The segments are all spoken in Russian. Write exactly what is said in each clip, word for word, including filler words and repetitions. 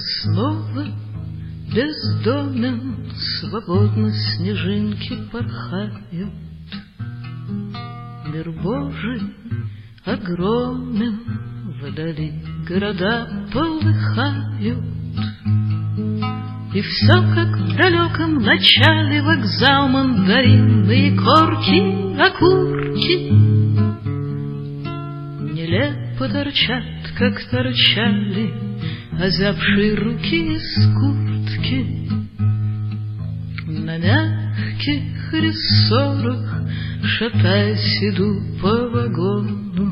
снова бездомен, свободно снежинки порхают. Мир Божий огромен, вдали города полыхают. И все, как в далеком начале, вокзал, мандаринные корки, окурки нелепо торчат, как торчали озябшие руки из куртки. На мягких рессорах, шатаясь, иду по вагону.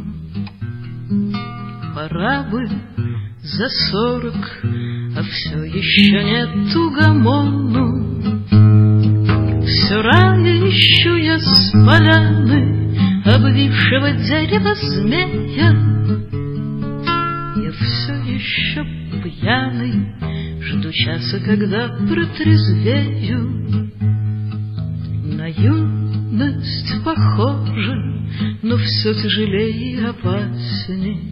Пора бы за сорок, а все еще нету гомону. Все рано ищу я с поляны обвившего дерева змея. Я все еще пьяный, жду часа, когда протрезвею. На юность похоже, но все тяжелее и опасней.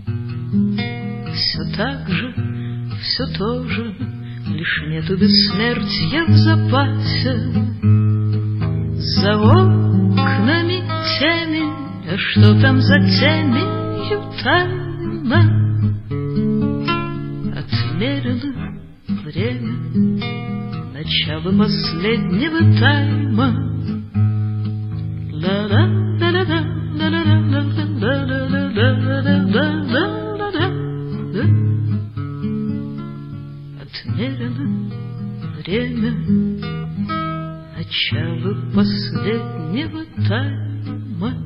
Все так же, все то же, лишь нету бессмертия в запасе. За окнами темень, а что там за теменью тайна? Отмерено время, начало последнего тайма. Отмерено время, начало последнего тайма.